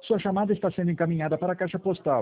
Sua chamada está sendo encaminhada para a caixa postal